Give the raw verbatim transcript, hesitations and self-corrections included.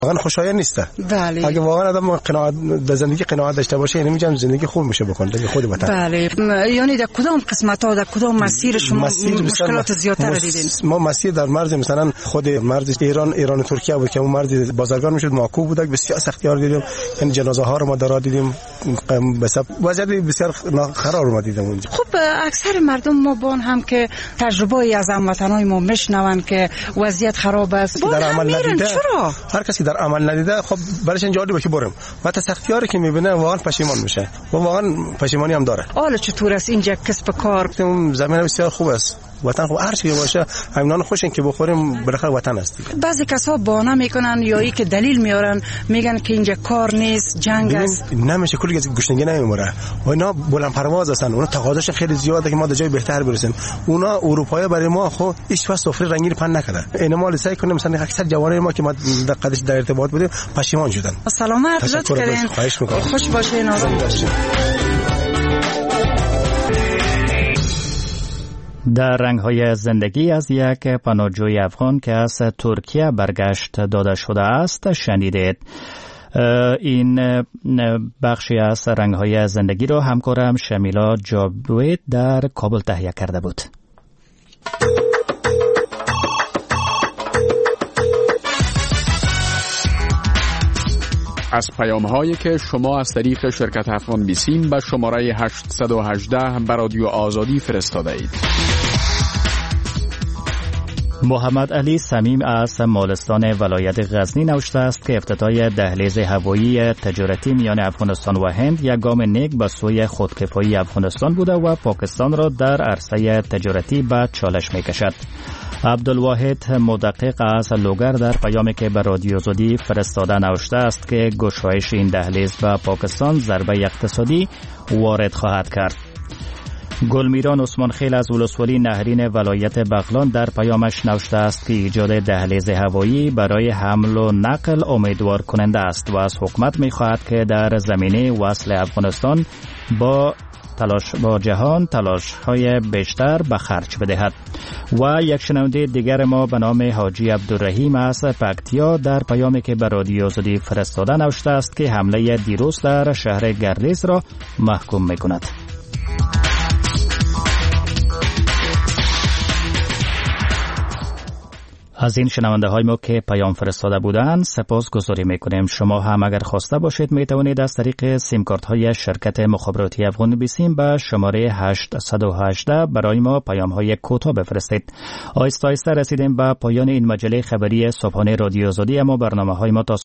واقعا خوشایند نیست. بله. اگه واقعا آدم قناعت در زندگی قناعت داشته باشه، یعنی میگم زندگی خوب میشه بکنه در خود وطن. بله. یعنی در کدام قسمت ها، در کدام مسیر شما مسیر مشکلات زیادتر دیدین؟ ما مسیر در مرز مثلا خود مرز ایران ایران و ترکیه بود که اون مرز بازرگان میشد معکوب بود، بسیار سختیار دیدیم، یعنی جنازه ها رو ما در دیدیم، بسیار وضعیت بسیار خراب رو دیدیم اونجا. خب اکثر مردم ما بان هم که تجربه از هموطنای ما میشنون که وضعیت خراب است، در عمل ندیده. چرا؟ هر کسی در عمل ندیده خب برایش جالبه که بریم و تا سختیاری که میبینه واقعا پشیمان میشه و واقعا پشیمانی هم داره. حالا چطور است اینجا کسب کار؟ زمین بسیار خوب است، وطن خوب، هر چی باشه همینان خوشن که بخوریم، بالاخره وطن است. بعضی کسا بهانه میکنن یا ای که دلیل میارن، میگن که اینجا کار نیست، جنگ است. نمیشه، کلی از گشنگی نمیموره و اینا بلند پرواز هستن، اونا تقاضاش خیلی زیاده که ما در جای بهتر برسیم. اونا اروپایی برای ما خب هیچ وقت سفره رنگین پن نکردن. اینا ما سعی کنیم مثلا اکثر جوانای ما که ما در قدش در ارتباط بودیم پشیمان شدن. سلامت لطف کردین، خوش باشین، آرام باشین. در رنگ‌های زندگی از یک پناهجوی افغان که از ترکیه برگشت داده شده است شنیدید. این بخشی از رنگ‌های زندگی را همکارم شمیلا جاوید در کابل تهیه کرده بود. از پیام‌هایی که شما از طریق شرکت افغان بیسیم به شماره هشت یک هشت به رادیو آزادی فرستاده اید. محمد علی صمیم از مالستان ولایت غزنی نوشته است که افتتاح دهلیز هوایی تجارتی میان افغانستان و هند یک گام نیک به سوی خودکفایی افغانستان بوده و پاکستان را در عرصه تجارتی به چالش میکشد. عبدالواحد مدقق از لوگر در پیامی که به رادیو آزادی فرستاده نوشته است که گشایش این دهلیز به پاکستان ضربه اقتصادی وارد خواهد کرد. گلمیران عثمان خیل از ولسوالی نهرین ولایت بغلان در پیامش نوشته است که ایجاد دهلیز هوایی برای حمل و نقل امیدوار کننده است و از حکومت می خواهد که در زمینه وصل افغانستان با تلاش با جهان تلاش های بیشتر به خرج بدهد. و یک شنونده دیگر ما به نام حاجی عبدالرحیم از پکتیا در پیامی که به رادیو آزادی فرستاده نوشته است که حمله دیروز در شهر گردیز را محکوم می کند. از این شنونده های ما که پیام فرستاده بودند سپاس گذاری میکنیم. شما هم اگر خواسته باشید می توانید از طریق سیم کارت های شرکت مخابراتی افغان بیسیم به شماره هشت یک هشت برای ما پیام های کوتاه بفرستید. آهسته آهسته رسیدیم به پایان این مجله خبری صبحانه رادیو آزادی، اما برنامه های ما تا